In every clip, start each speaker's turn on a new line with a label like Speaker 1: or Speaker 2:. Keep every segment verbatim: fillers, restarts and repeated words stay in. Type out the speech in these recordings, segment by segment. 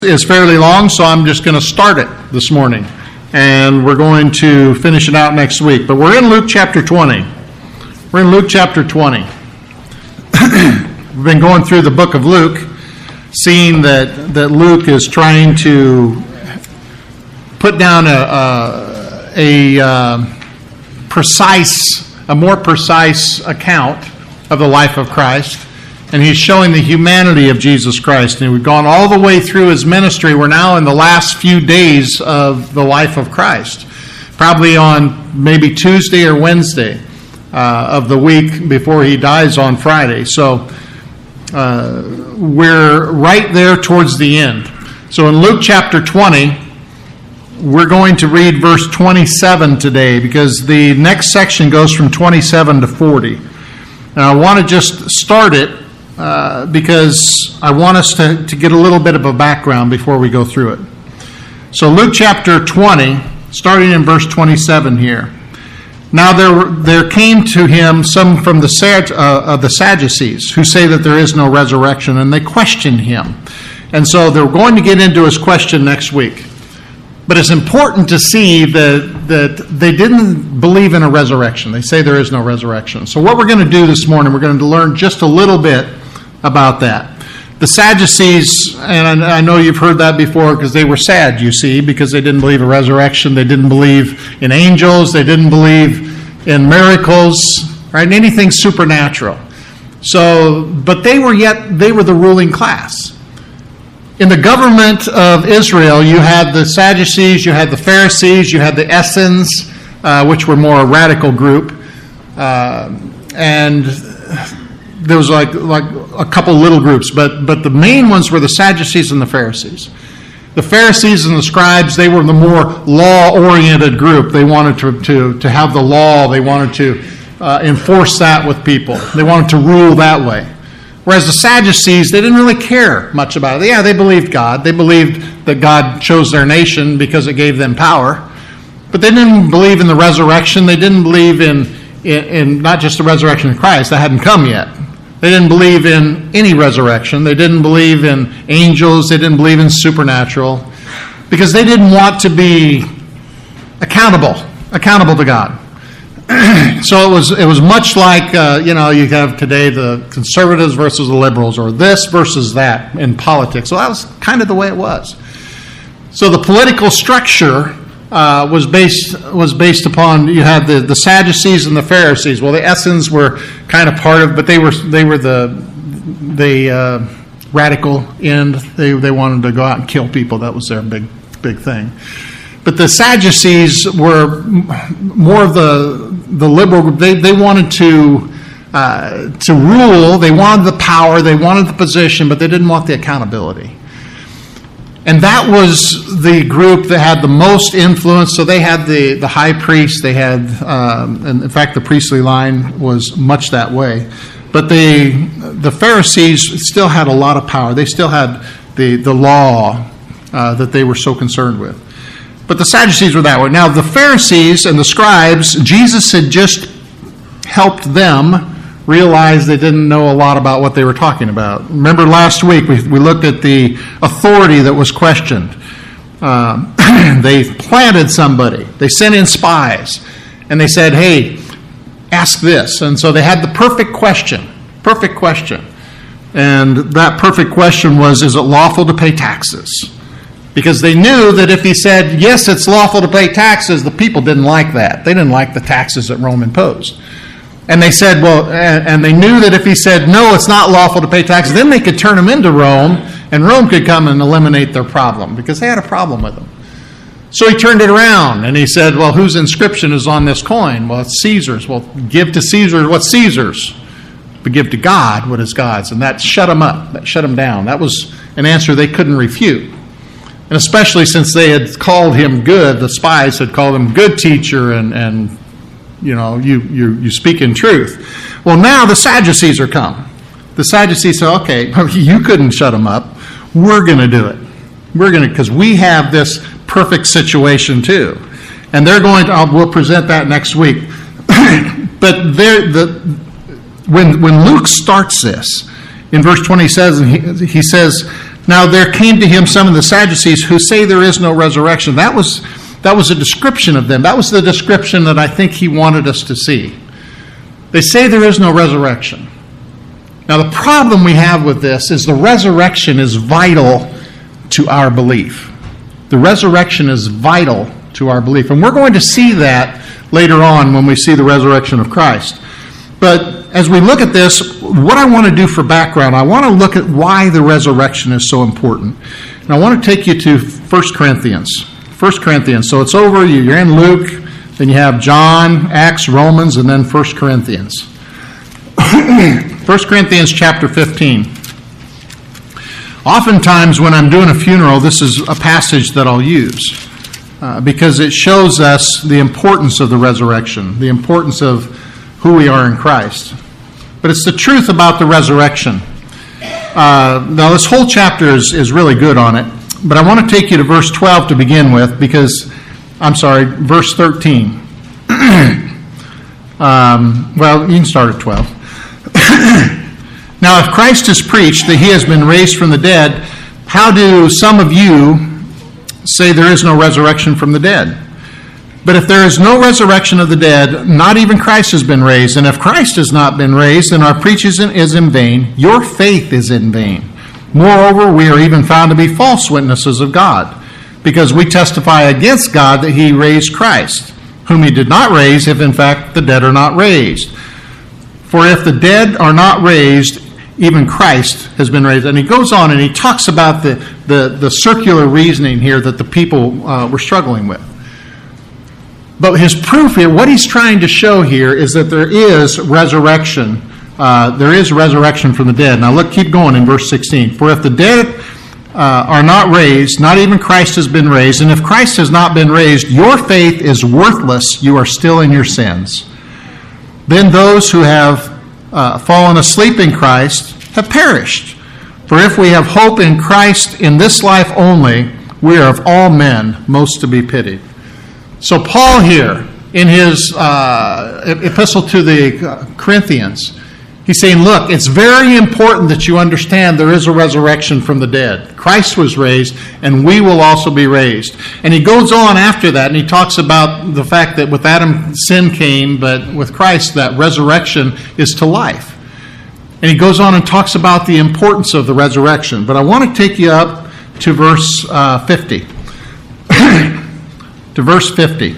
Speaker 1: Is fairly long, so I'm just going to start it this morning, and we're going to finish it out next week. But we're in Luke chapter twenty. We're in Luke chapter twenty. We've been going through the book of Luke, seeing that, that Luke is trying to put down a a, a uh, precise, a more precise account of the life of Christ. And he's showing the humanity of Jesus Christ. And we've gone all the way through his ministry. We're now in the last few days of the life of Christ. Probably on maybe Tuesday or Wednesday uh, of the week before he dies on Friday. So uh, we're right there towards the end. So in Luke chapter twenty, we're going to read verse twenty-seven today, because the next section goes from twenty-seven to forty. And I want to just start it Uh, because I want us to, to get a little bit of a background before we go through it. So Luke chapter twenty, starting in verse twenty-seven here. Now there there came to him some from the uh, of the Sadducees, who say that there is no resurrection, and they questioned him. And so they're going to get into his question next week. But it's important to see that, that they didn't believe in a resurrection. They say there is no resurrection. So what we're going to do this morning, we're going to learn just a little bit about that. The Sadducees, and I know you've heard that before, because they were sad, you see, because they didn't believe in resurrection, they didn't believe in angels, they didn't believe in miracles, right? Anything supernatural. So, but they were yet, they were the ruling class. In the government of Israel, you had the Sadducees, you had the Pharisees, you had the Essenes, uh, which were more a radical group, uh, and there was like like a couple little groups, but but the main ones were the Sadducees and the Pharisees. The Pharisees and the scribes, they were the more law-oriented group. They wanted to to, to have the law. They wanted to uh, enforce that with people. They wanted to rule that way. Whereas the Sadducees, they didn't really care much about it. Yeah, they believed God. They believed that God chose their nation because it gave them power. But they didn't believe in the resurrection. They didn't believe in, in, in not just the resurrection of Christ. That hadn't come yet. They didn't believe in any resurrection. They didn't believe in angels. They didn't believe in supernatural, because they didn't want to be accountable, accountable to God. So it was it was much like, uh, you know, you have today the conservatives versus the liberals, or this versus that in politics. So that was kind of the way it was. So the political structure uh, was based was based upon, you had the, the Sadducees and the Pharisees. Well, the Essenes were kind of part of, but they were they were the the uh, radical end. They they wanted to go out and kill people. That was their big big thing. But the Sadducees were more of the the liberal group. They they wanted to uh, to rule. They wanted the power. They wanted the position, but they didn't want the accountability. And that was the group that had the most influence. So they had the, the high priest. They had, um, and in fact, the priestly line was much that way. But the the Pharisees still had a lot of power. They still had the the law uh, that they were so concerned with. But the Sadducees were that way. Now, the Pharisees and the scribes, Jesus had just helped them realize they didn't know a lot about what they were talking about. Remember last week we, we looked at the authority that was questioned. Um, they planted somebody. They sent in spies. And they said, hey, ask this. And so they had the perfect question. Perfect question. And that perfect question was, is it lawful to pay taxes? Because they knew that if he said, yes, it's lawful to pay taxes, the people didn't like that. They didn't like the taxes that Rome imposed. And they said, well, and they knew that if he said, no, it's not lawful to pay taxes, then they could turn him into Rome, and Rome could come and eliminate their problem, because they had a problem with him. So he turned it around, and he said, well, whose inscription is on this coin? Well, it's Caesar's. Well, give to Caesar what's Caesar's, but give to God what is God's. And that shut him up. That shut him down. That was an answer they couldn't refute. And especially since they had called him good, the spies had called him good teacher, and, and you know, you, you, you speak in truth. Well, now the Sadducees are come. The Sadducees say, okay, you couldn't shut them up. We're going to do it. We're going to, because we have this perfect situation too. And they're going to, I'll, we'll present that next week. But they're, the, when, when Luke starts this, in verse twenty says, he, he says, Now there came to him some of the Sadducees who say there is no resurrection. That was, that was a description of them. That was the description that I think he wanted us to see. They say there is no resurrection. Now the problem we have with this is the resurrection is vital to our belief. The resurrection is vital to our belief. And we're going to see that later on when we see the resurrection of Christ. But as we look at this, what I want to do for background, I want to look at why the resurrection is so important. And I want to take you to First Corinthians. First Corinthians. So it's over, you're in Luke, then you have John, Acts, Romans, and then First Corinthians. First Corinthians chapter fifteen. Oftentimes when I'm doing a funeral, this is a passage that I'll use uh, because it shows us the importance of the resurrection, the importance of who we are in Christ. But it's the truth about the resurrection. Uh, now this whole chapter is, is really good on it, but I want to take you to verse twelve to begin with because, I'm sorry, verse thirteen. um, well, you can start at twelve. Now, if Christ is preached that he has been raised from the dead, how do some of you say there is no resurrection from the dead? But if there is no resurrection of the dead, not even Christ has been raised. And if Christ has not been raised, then our preaching is in vain. Your faith is in vain. Moreover, we are even found to be false witnesses of God, because we testify against God that he raised Christ, whom he did not raise, if in fact the dead are not raised. For if the dead are not raised, even Christ has been raised. And he goes on and he talks about the, the, the circular reasoning here that the people uh, were struggling with. But his proof here, what he's trying to show here is that there is resurrection. Uh, there is resurrection from the dead. Now look, keep going in verse sixteen. For if the dead uh, are not raised, not even Christ has been raised. And if Christ has not been raised, your faith is worthless. You are still in your sins. Then those who have uh, fallen asleep in Christ have perished. For if we have hope in Christ in this life only, we are of all men most to be pitied. So Paul here, in his uh, epistle to the Corinthians, he's saying, look, it's very important that you understand there is a resurrection from the dead. Christ was raised, and we will also be raised. And he goes on after that, and he talks about the fact that with Adam, sin came, but with Christ, that resurrection is to life. And he goes on and talks about the importance of the resurrection. But I want to take you up to verse uh, fifty. to verse fifty.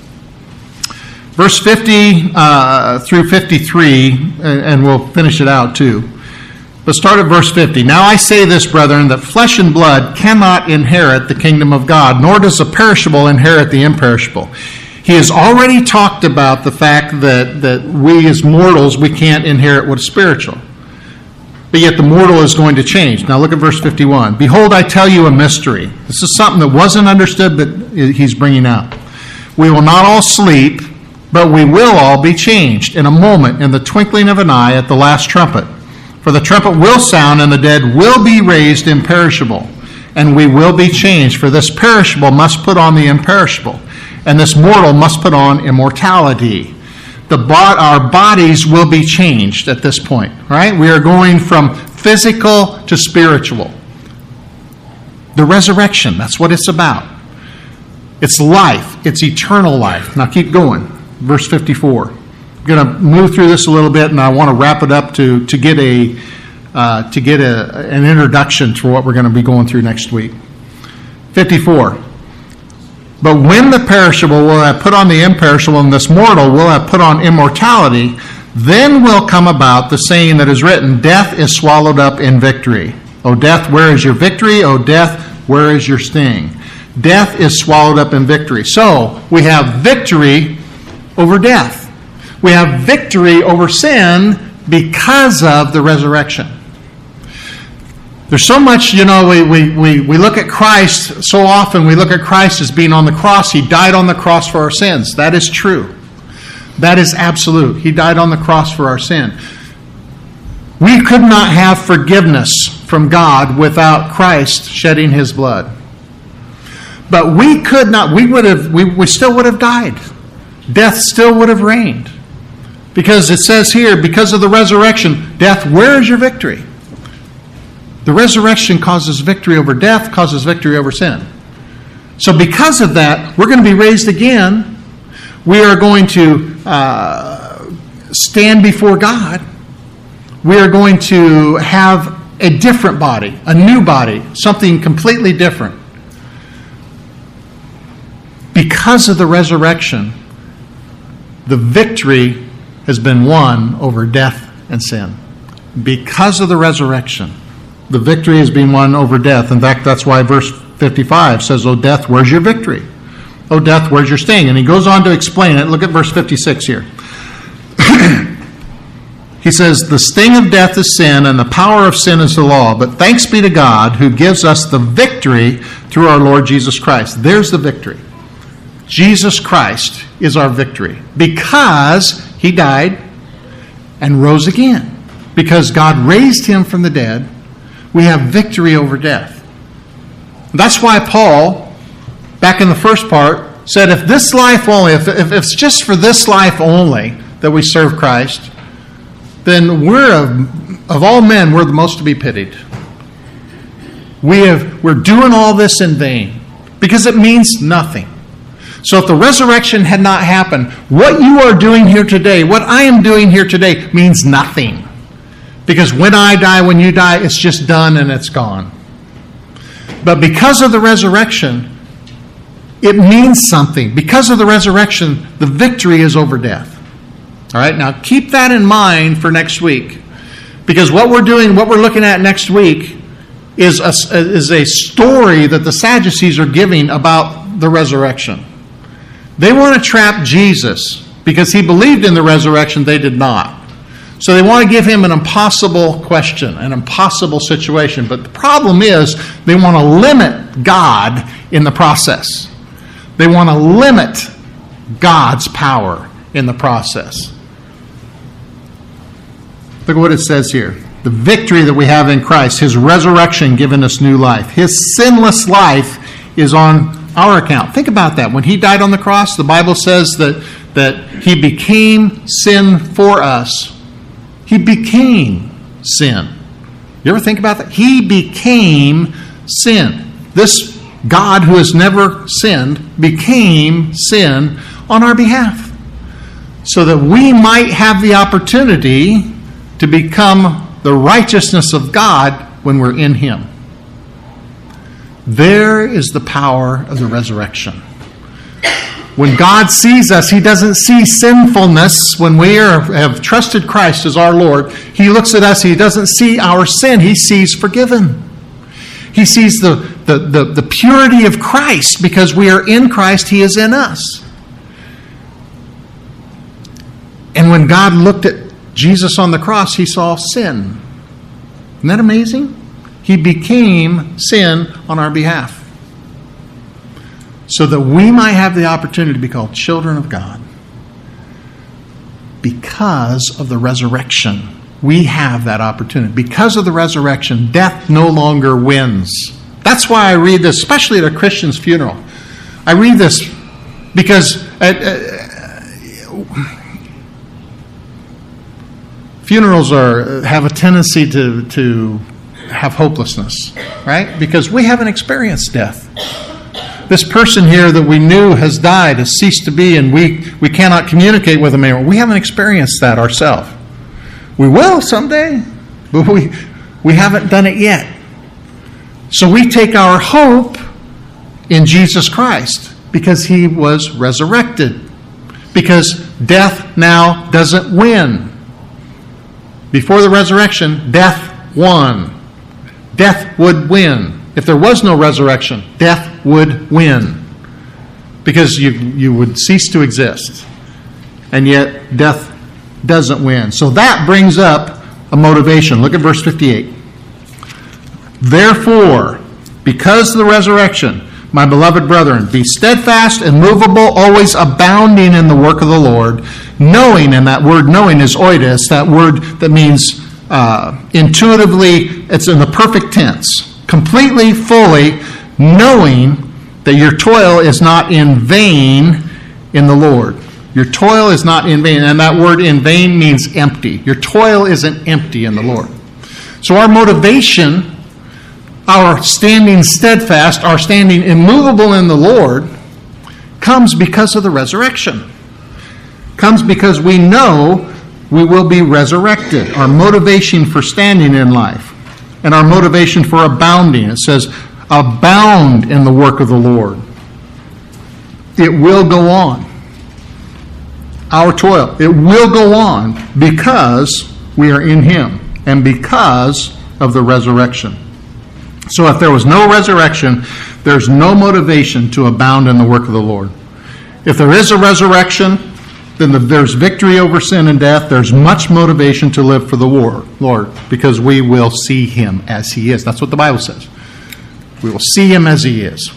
Speaker 1: Verse fifty uh, through fifty-three, and we'll finish it out too. But start at verse fifty. Now I say this, brethren, that flesh and blood cannot inherit the kingdom of God, nor does the perishable inherit the imperishable. He has already talked about the fact that, that we as mortals, we can't inherit what is spiritual. But yet the mortal is going to change. Now look at verse fifty-one. Behold, I tell you a mystery. This is something that wasn't understood, but he's bringing out. We will not all sleep, but we will all be changed in a moment, in the twinkling of an eye, at the last trumpet. For the trumpet will sound, and the dead will be raised imperishable, and we will be changed. For this perishable must put on the imperishable, and this mortal must put on immortality. The bo- our bodies will be changed at this point, right? We are going from physical to spiritual. The resurrection, that's what it's about. It's life. It's eternal life. Now keep going. Verse fifty-four. I'm going to move through this a little bit, and I want to wrap it up to, to get a uh, to get a, an introduction to what we're going to be going through next week. fifty-four. But when the perishable will have put on the imperishable, and this mortal will have put on immortality, then will come about the saying that is written, death is swallowed up in victory. O death, where is your victory? O death, where is your sting? Death is swallowed up in victory. So we have victory over death. We have victory over sin because of the resurrection. There's so much, you know, we, we, we, we look at Christ, so often we look at Christ as being on the cross. He died on the cross for our sins. That is true. That is absolute. He died on the cross for our sin. We could not have forgiveness from God without Christ shedding his blood. But we could not, we would have, we, we still would have died. Death still would have reigned. Because it says here, because of the resurrection, death, where is your victory? The resurrection causes victory over death, causes victory over sin. So because of that, we're going to be raised again. We are going to uh, stand before God. We are going to have a different body, a new body, something completely different. Because of the resurrection, the victory has been won over death and sin. Because of the resurrection, the victory has been won over death. In fact, that's why verse fifty-five says, "O death, where's your victory? O death, where's your sting?" And he goes on to explain it. Look at verse fifty-six here. He says, "The sting of death is sin, and the power of sin is the law. But thanks be to God who gives us the victory through our Lord Jesus Christ." There's the victory. Jesus Christ is our victory because he died and rose again. Because God raised him from the dead, we have victory over death. That's why Paul, back in the first part, said if this life only, if, if it's just for this life only that we serve Christ, then we're, of, of all men, we're the most to be pitied. We have, we're doing all this in vain because it means nothing. So if the resurrection had not happened, what you are doing here today, what I am doing here today, means nothing. Because when I die, when you die, it's just done and it's gone. But because of the resurrection, it means something. Because of the resurrection, the victory is over death. All right, now keep that in mind for next week. Because what we're doing, what we're looking at next week is a, is a story that the Sadducees are giving about the resurrection. They want to trap Jesus because he believed in the resurrection, they did not. So they want to give him an impossible question, an impossible situation. But the problem is they want to limit God in the process. They want to limit God's power in the process. Look at what it says here. The victory that we have in Christ, his resurrection giving us new life. His sinless life is on our account. Think about that. When he died on the cross, the Bible says that, that he became sin for us. He became sin. You ever think about that? He became sin. This God who has never sinned became sin on our behalf so that we might have the opportunity to become the righteousness of God when we're in him. There is the power of the resurrection. When God sees us, he doesn't see sinfulness. When we are, have trusted Christ as our Lord, he looks at us, he doesn't see our sin, he sees forgiven. He sees the, the, the, the purity of Christ. Because we are in Christ, he is in us. And when God looked at Jesus on the cross, he saw sin. Isn't that amazing? He became sin on our behalf so that we might have the opportunity to be called children of God. Because of the resurrection, we have that opportunity. Because of the resurrection, death no longer wins. That's why I read this, especially at a Christian's funeral. I read this because at, uh, funerals are have a tendency to, to have hopelessness, right? Because we haven't experienced death. This person here that we knew has died, has ceased to be, and we, we cannot communicate with them anymore. We haven't experienced that ourselves. We will someday, but we, we haven't done it yet. So we take our hope in Jesus Christ because he was resurrected. Because death now doesn't win. Before the resurrection, death won. Death would win. If there was no resurrection, death would win. Because you, you would cease to exist. And yet, death doesn't win. So that brings up a motivation. Look at verse fifty-eight. Therefore, because of the resurrection, my beloved brethren, be steadfast, immovable, always abounding in the work of the Lord, knowing, and that word knowing is oides, that word that means uh, intuitively, it's in the perfect tense, completely, fully, knowing that your toil is not in vain in the Lord. Your toil is not in vain, and that word in vain means empty. Your toil isn't empty in the Lord. So our motivation our standing steadfast, our standing immovable in the Lord, comes because of the resurrection. Comes because we know we will be resurrected. Our motivation for standing in life and our motivation for abounding. It says, abound in the work of the Lord. It will go on. Our toil, it will go on because we are in Him and because of the resurrection. So if there was no resurrection, there's no motivation to abound in the work of the Lord. If there is a resurrection, then the, there's victory over sin and death. There's much motivation to live for the war, Lord, because we will see Him as He is. That's what the Bible says. We will see Him as He is.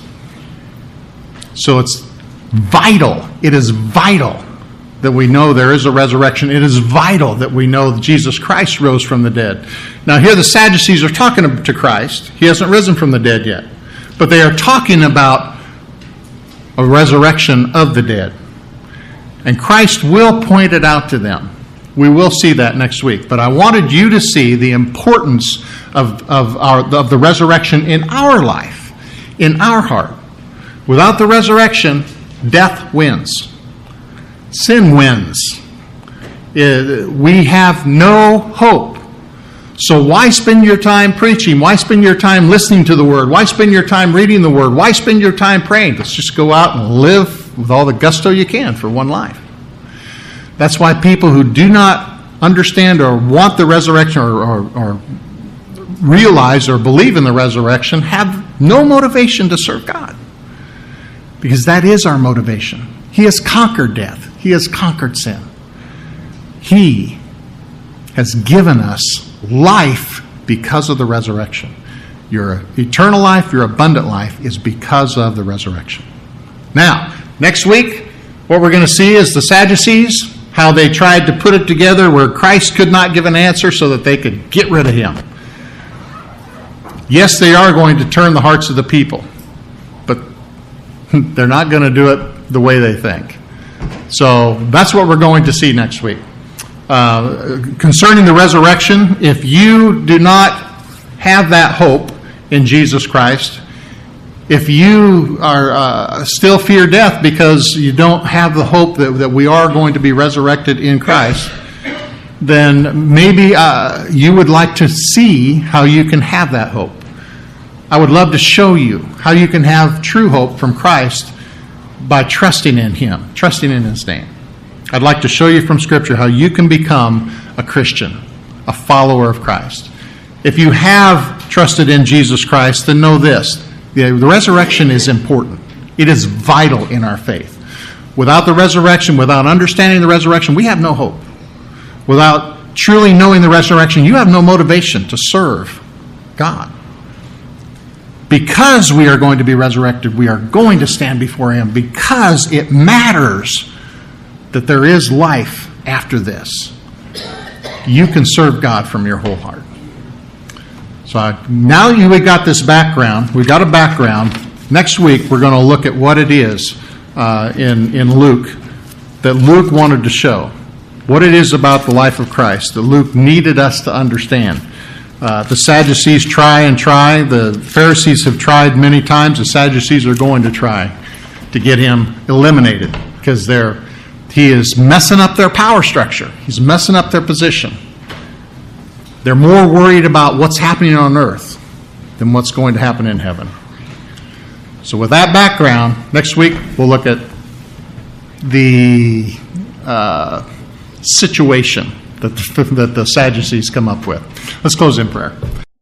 Speaker 1: So it's vital. It is vital that we know there is a resurrection. It is vital that we know that Jesus Christ rose from the dead. Now here the Sadducees are talking to Christ. He hasn't risen from the dead yet. But they are talking about a resurrection of the dead. And Christ will point it out to them. We will see that next week. But I wanted you to see the importance of, of, our, of the resurrection in our life, in our heart. Without the resurrection, death wins. Sin wins. We have no hope. So why spend your time preaching? Why spend your time listening to the Word? Why spend your time reading the Word? Why spend your time praying? Let's just go out and live with all the gusto you can for one life. That's why people who do not understand or want the resurrection or, or, or realize or believe in the resurrection have no motivation to serve God. Because that is our motivation. He has conquered death. He has conquered sin. He has given us life because of the resurrection. Your eternal life, your abundant life is because of the resurrection. Now, next week, what we're going to see is the Sadducees, how they tried to put it together where Christ could not give an answer so that they could get rid of Him. Yes, they are going to turn the hearts of the people, but they're not going to do it the way they think. So that's what we're going to see next week. Uh, concerning the resurrection, if you do not have that hope in Jesus Christ, if you are uh, still fear death because you don't have the hope that, that we are going to be resurrected in Christ, then maybe uh, you would like to see how you can have that hope. I would love to show you how you can have true hope from Christ by trusting in Him, trusting in His name. I'd like to show you from Scripture how you can become a Christian, a follower of Christ. If you have trusted in Jesus Christ, then know this. The resurrection is important. It is vital in our faith. Without the resurrection, without understanding the resurrection, we have no hope. Without truly knowing the resurrection, you have no motivation to serve God. Because we are going to be resurrected, we are going to stand before Him because it matters that there is life after this. You can serve God from your whole heart. So I, now you we got this background, we got a background. Next week we're going to look at what it is uh, in, in Luke that Luke wanted to show. What it is about the life of Christ that Luke needed us to understand. Uh, the Sadducees try and try. The Pharisees have tried many times. The Sadducees are going to try to get Him eliminated because they're, he is messing up their power structure. He's messing up their position. They're more worried about what's happening on earth than what's going to happen in heaven. So with that background, next week we'll look at the uh, situation that the, that the Sadducees come up with. Let's close in prayer.